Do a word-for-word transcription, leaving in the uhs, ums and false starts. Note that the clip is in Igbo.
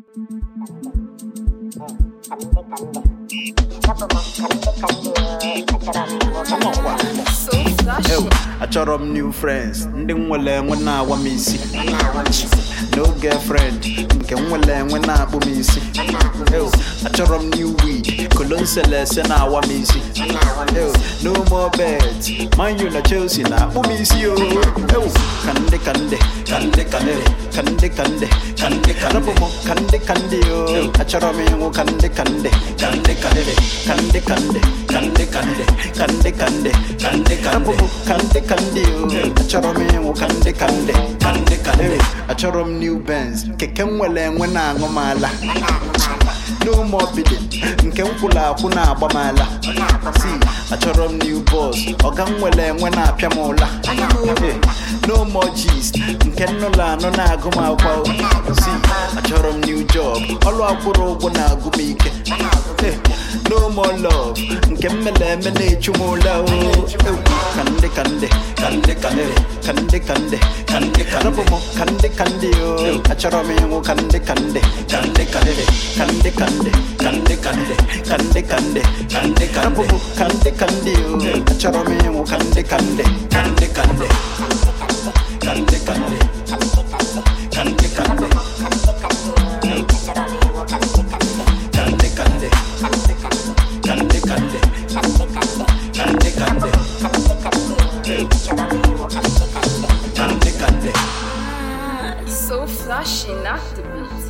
Achorom new friends, ndi nwele nwena wa misi. No girlfriend, nke nwele nwena bu misi. Achorom new weed, kolon sele se na wa misi. No more beds, man you na Chelsea na bu misi yo. Kande kande, kande kande, kande kande, kande kande, kande kande yo. Achorom yo kande kande, kande kande, kande kande, kande kande, kande kande, kande kande, kande kande yo. Achorom yo kande kande, kande kande. Achorom new Benz, keke nwele nwena ngomala. No more bidding, nke nkula kuna abamala. See, achorom new boss, oga nwele nwena apiamola. No more G's, nke nola no na aguma kwa. See, achorom new job, olu akuro go na agumike. No more love, nke mele mene chumola. Kande kande, kande kande, kande kande, kande kande, kande kande yo. Achorom yo kande kande, kande kande, kande kande, kande kande, kande kande, kande kande, kande kande yo. Achorom yo kande kande, kande kande, kande kande, kande kande, kande kande, kande kande, kande kande. So flashy, not the beat.